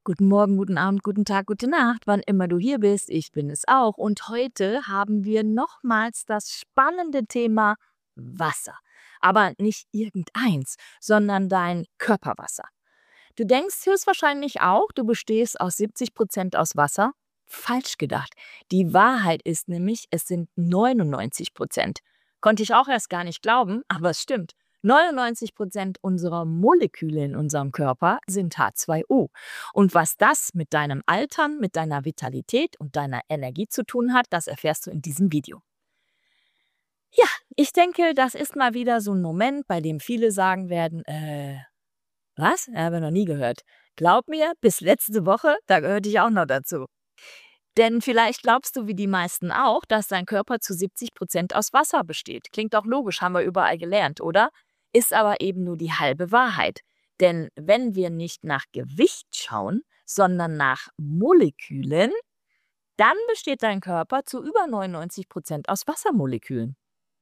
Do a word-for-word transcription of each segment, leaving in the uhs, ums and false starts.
Guten Morgen, guten Abend, guten Tag, gute Nacht, wann immer du hier bist. Ich bin es auch. Und heute haben wir nochmals das spannende Thema Wasser. Aber nicht irgendeins, sondern dein Körperwasser. Du denkst höchstwahrscheinlich auch, du bestehst aus siebzig Prozent aus Wasser. Falsch gedacht. Die Wahrheit ist nämlich, es sind neunundneunzig Prozent. Konnte ich auch erst gar nicht glauben, aber es stimmt. neunundneunzig Prozent unserer Moleküle in unserem Körper sind H zwei O. Und was das mit deinem Altern, mit deiner Vitalität und deiner Energie zu tun hat, das erfährst du in diesem Video. Ja, ich denke, das ist mal wieder so ein Moment, bei dem viele sagen werden, äh, was? Habe ich noch nie gehört. Glaub mir, bis letzte Woche, da gehörte ich auch noch dazu. Denn vielleicht glaubst du wie die meisten auch, dass dein Körper zu siebzig Prozent aus Wasser besteht. Klingt doch logisch, haben wir überall gelernt, oder? Ist aber eben nur die halbe Wahrheit. Denn wenn wir nicht nach Gewicht schauen, sondern nach Molekülen, dann besteht dein Körper zu über neunundneunzig Prozent aus Wassermolekülen.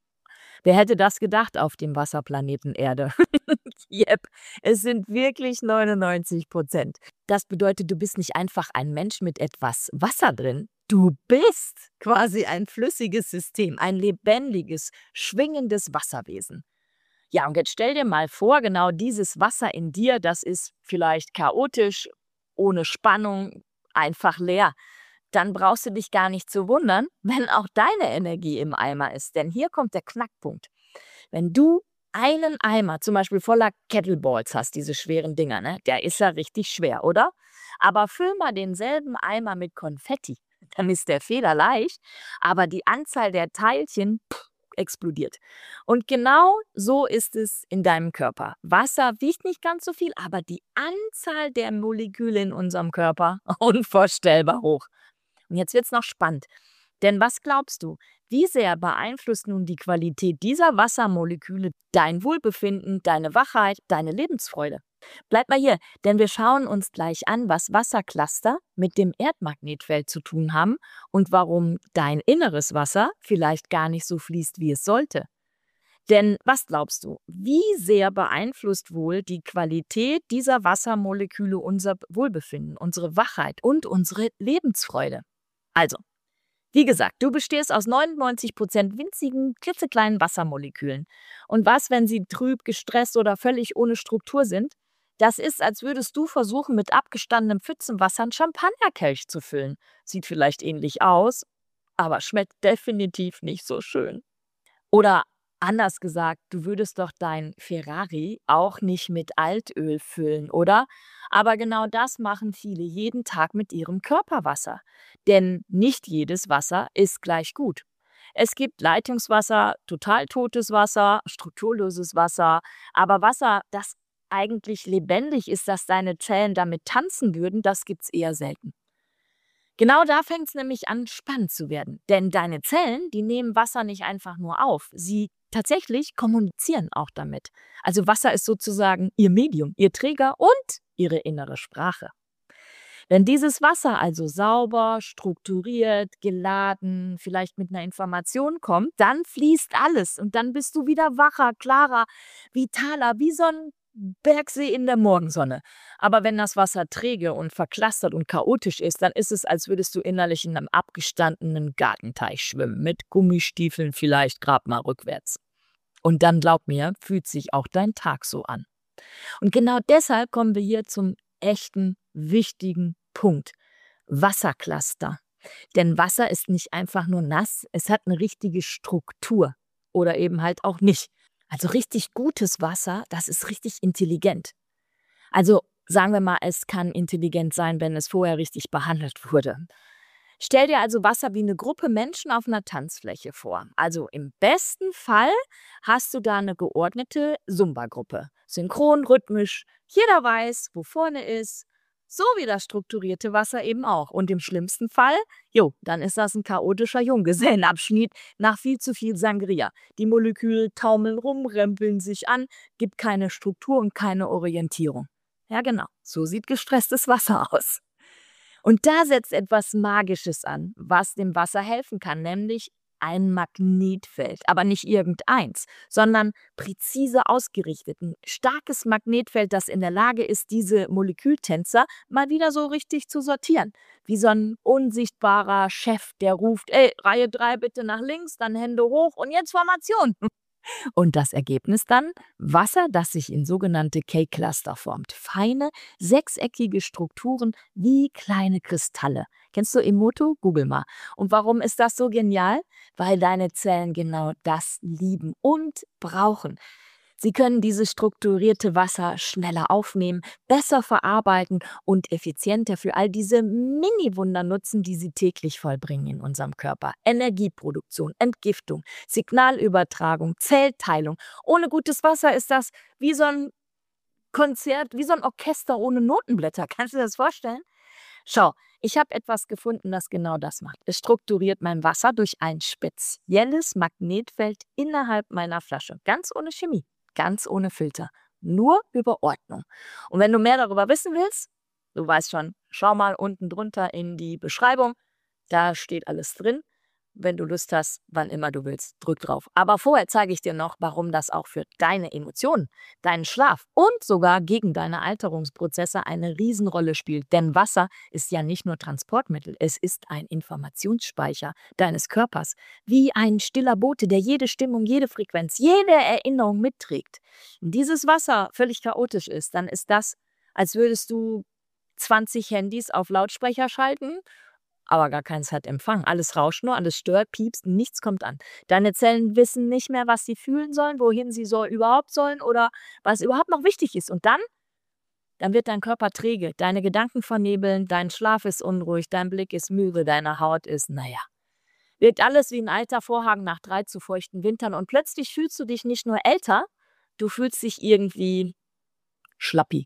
Wer hätte das gedacht auf dem Wasserplaneten Erde? Jep, es sind wirklich neunundneunzig Prozent. Das bedeutet, du bist nicht einfach ein Mensch mit etwas Wasser drin. Du bist quasi ein flüssiges System, ein lebendiges, schwingendes Wasserwesen. Ja, und jetzt stell dir mal vor, genau dieses Wasser in dir, das ist vielleicht chaotisch, ohne Spannung, einfach leer. Dann brauchst du dich gar nicht zu wundern, wenn auch deine Energie im Eimer ist. Denn hier kommt der Knackpunkt. Wenn du einen Eimer zum Beispiel voller Kettleballs hast, diese schweren Dinger, ne? Der ist ja richtig schwer, oder? Aber füll mal denselben Eimer mit Konfetti, dann ist der federleicht, aber die Anzahl der Teilchen pff, explodiert. Und genau so ist es in deinem Körper. Wasser wiegt nicht ganz so viel, aber die Anzahl der Moleküle in unserem Körper unvorstellbar hoch. Und jetzt wird's noch spannend. Denn was glaubst du, wie sehr beeinflusst nun die Qualität dieser Wassermoleküle dein Wohlbefinden, deine Wachheit, deine Lebensfreude? Bleib mal hier, denn wir schauen uns gleich an, was Wassercluster mit dem Erdmagnetfeld zu tun haben und warum dein inneres Wasser vielleicht gar nicht so fließt, wie es sollte. Denn was glaubst du, wie sehr beeinflusst wohl die Qualität dieser Wassermoleküle unser Wohlbefinden, unsere Wachheit und unsere Lebensfreude? Also, wie gesagt, du bestehst aus neunundneunzig Prozent winzigen, klitzekleinen Wassermolekülen. Und was, wenn sie trüb, gestresst oder völlig ohne Struktur sind? Das ist, als würdest du versuchen, mit abgestandenem Pfützenwasser einen Champagnerkelch zu füllen. Sieht vielleicht ähnlich aus, aber schmeckt definitiv nicht so schön. Oder anders gesagt, du würdest doch dein Ferrari auch nicht mit Altöl füllen, oder? Aber genau das machen viele jeden Tag mit ihrem Körperwasser. Denn nicht jedes Wasser ist gleich gut. Es gibt Leitungswasser, total totes Wasser, strukturloses Wasser, aber Wasser, das eigentlich lebendig ist, dass deine Zellen damit tanzen würden, das gibt's eher selten. Genau da fängt es nämlich an, spannend zu werden. Denn deine Zellen, die nehmen Wasser nicht einfach nur auf. Sie tatsächlich kommunizieren auch damit. Also Wasser ist sozusagen ihr Medium, ihr Träger und ihre innere Sprache. Wenn dieses Wasser also sauber, strukturiert, geladen, vielleicht mit einer Information kommt, dann fließt alles und dann bist du wieder wacher, klarer, vitaler, wie so ein Bergsee in der Morgensonne. Aber wenn das Wasser träge und verklastert und chaotisch ist, dann ist es, als würdest du innerlich in einem abgestandenen Gartenteich schwimmen, mit Gummistiefeln vielleicht grad mal rückwärts. Und dann, glaub mir, fühlt sich auch dein Tag so an. Und genau deshalb kommen wir hier zum echten, wichtigen Punkt. Wassercluster. Denn Wasser ist nicht einfach nur nass, es hat eine richtige Struktur. Oder eben halt auch nicht. Also richtig gutes Wasser, das ist richtig intelligent. Also sagen wir mal, es kann intelligent sein, wenn es vorher richtig behandelt wurde. Stell dir also Wasser wie eine Gruppe Menschen auf einer Tanzfläche vor. Also im besten Fall hast du da eine geordnete Zumba-Gruppe. Synchron, rhythmisch, jeder weiß, wo vorne ist, so wie das strukturierte Wasser eben auch. Und im schlimmsten Fall, jo, dann ist das ein chaotischer Junggesellenabschnitt nach viel zu viel Sangria. Die Moleküle taumeln rum, rempeln sich an, gibt keine Struktur und keine Orientierung. Ja genau, so sieht gestresstes Wasser aus. Und da setzt etwas Magisches an, was dem Wasser helfen kann, nämlich ein Magnetfeld, aber nicht irgendeins, sondern präzise ausgerichtet. Ein starkes Magnetfeld, das in der Lage ist, diese Molekültänzer mal wieder so richtig zu sortieren. Wie so ein unsichtbarer Chef, der ruft, ey, Reihe drei bitte nach links, dann Hände hoch und jetzt Formation. Und das Ergebnis dann? Wasser, das sich in sogenannte K-Cluster formt. Feine, sechseckige Strukturen wie kleine Kristalle. Kennst du Emoto? Google mal. Und warum ist das so genial? Weil deine Zellen genau das lieben und brauchen. Sie können dieses strukturierte Wasser schneller aufnehmen, besser verarbeiten und effizienter für all diese Mini-Wunder nutzen, die sie täglich vollbringen in unserem Körper. Energieproduktion, Entgiftung, Signalübertragung, Zellteilung. Ohne gutes Wasser ist das wie so ein Konzert, wie so ein Orchester ohne Notenblätter. Kannst du dir das vorstellen? Schau, ich habe etwas gefunden, das genau das macht. Es strukturiert mein Wasser durch ein spezielles Magnetfeld innerhalb meiner Flasche. Ganz ohne Chemie, ganz ohne Filter. Nur über Ordnung. Und wenn du mehr darüber wissen willst, du weißt schon, schau mal unten drunter in die Beschreibung. Da steht alles drin. Wenn du Lust hast, wann immer du willst, drück drauf. Aber vorher zeige ich dir noch, warum das auch für deine Emotionen, deinen Schlaf und sogar gegen deine Alterungsprozesse eine Riesenrolle spielt. Denn Wasser ist ja nicht nur Transportmittel, es ist ein Informationsspeicher deines Körpers. Wie ein stiller Bote, der jede Stimmung, jede Frequenz, jede Erinnerung mitträgt. Wenn dieses Wasser völlig chaotisch ist, dann ist das, als würdest du zwanzig Handys auf Lautsprecher schalten, aber gar keins hat Empfang. Alles rauscht nur, alles stört, piepst, nichts kommt an. Deine Zellen wissen nicht mehr, was sie fühlen sollen, wohin sie so überhaupt sollen oder was überhaupt noch wichtig ist. Und dann, dann wird dein Körper träge, deine Gedanken vernebeln, dein Schlaf ist unruhig, dein Blick ist müde, deine Haut ist, naja. Wirkt alles wie ein alter Vorhang nach drei zu feuchten Wintern und plötzlich fühlst du dich nicht nur älter, du fühlst dich irgendwie schlappi.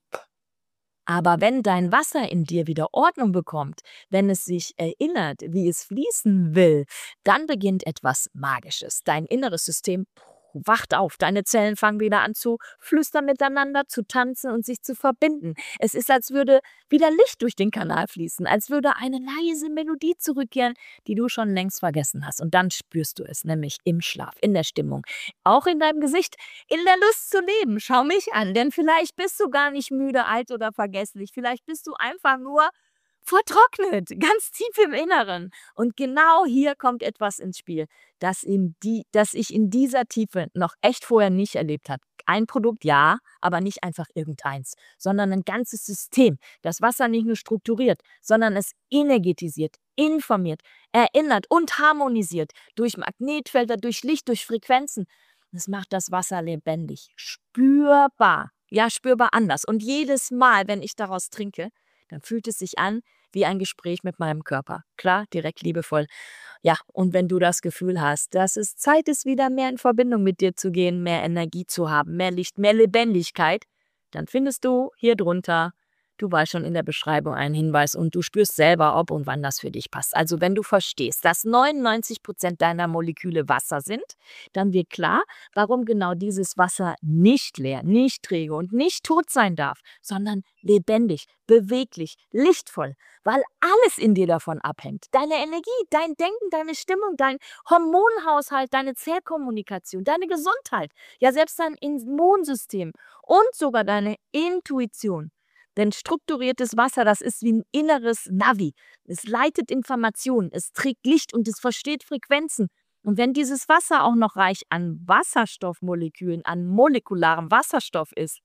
Aber wenn dein Wasser in dir wieder Ordnung bekommt, wenn es sich erinnert, wie es fließen will, dann beginnt etwas Magisches. Dein inneres System wacht auf. Deine Zellen fangen wieder an zu flüstern miteinander, zu tanzen und sich zu verbinden. Es ist, als würde wieder Licht durch den Kanal fließen, als würde eine leise Melodie zurückkehren, die du schon längst vergessen hast. Und dann spürst du es, nämlich im Schlaf, in der Stimmung, auch in deinem Gesicht, in der Lust zu leben. Schau mich an, denn vielleicht bist du gar nicht müde, alt oder vergesslich. Vielleicht bist du einfach nur vertrocknet, ganz tief im Inneren. Und genau hier kommt etwas ins Spiel, das, in die, das ich in dieser Tiefe noch echt vorher nicht erlebt habe. Ein Produkt, ja, aber nicht einfach irgendeins, sondern ein ganzes System, das Wasser nicht nur strukturiert, sondern es energetisiert, informiert, erinnert und harmonisiert durch Magnetfelder, durch Licht, durch Frequenzen. Das macht das Wasser lebendig, spürbar, ja, spürbar anders. Und jedes Mal, wenn ich daraus trinke, dann fühlt es sich an wie ein Gespräch mit meinem Körper. Klar, direkt liebevoll. Ja, und wenn du das Gefühl hast, dass es Zeit ist, wieder mehr in Verbindung mit dir zu gehen, mehr Energie zu haben, mehr Licht, mehr Lebendigkeit, dann findest du hier drunter, du weißt schon in der Beschreibung einen Hinweis und du spürst selber, ob und wann das für dich passt. Also wenn du verstehst, dass neunundneunzig Prozent deiner Moleküle Wasser sind, dann wird klar, warum genau dieses Wasser nicht leer, nicht träge und nicht tot sein darf, sondern lebendig, beweglich, lichtvoll, weil alles in dir davon abhängt. Deine Energie, dein Denken, deine Stimmung, dein Hormonhaushalt, deine Zellkommunikation, deine Gesundheit, ja selbst dein Immunsystem und sogar deine Intuition. Denn strukturiertes Wasser, das ist wie ein inneres Navi. Es leitet Informationen, es trägt Licht und es versteht Frequenzen. Und wenn dieses Wasser auch noch reich an Wasserstoffmolekülen, an molekularem Wasserstoff ist,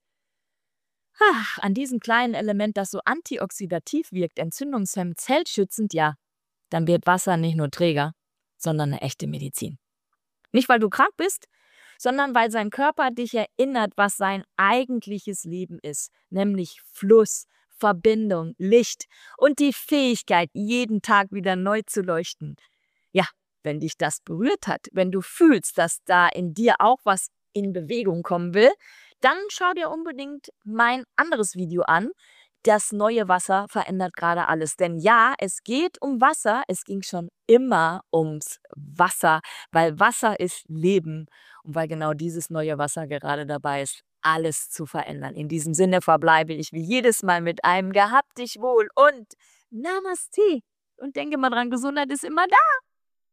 ach, an diesem kleinen Element, das so antioxidativ wirkt, entzündungshemmend, zellschützend, ja, dann wird Wasser nicht nur Träger, sondern eine echte Medizin. Nicht, weil du krank bist, sondern weil sein Körper dich erinnert, was sein eigentliches Leben ist, nämlich Fluss, Verbindung, Licht und die Fähigkeit, jeden Tag wieder neu zu leuchten. Ja, wenn dich das berührt hat, wenn du fühlst, dass da in dir auch was in Bewegung kommen will, dann schau dir unbedingt mein anderes Video an. Das neue Wasser verändert gerade alles. Denn ja, es geht um Wasser. Es ging schon immer ums Wasser, weil Wasser ist Leben und weil genau dieses neue Wasser gerade dabei ist, alles zu verändern. In diesem Sinne verbleibe ich wie jedes Mal mit einem Gehabt dich wohl und Namaste. Und denke mal dran, Gesundheit ist immer da.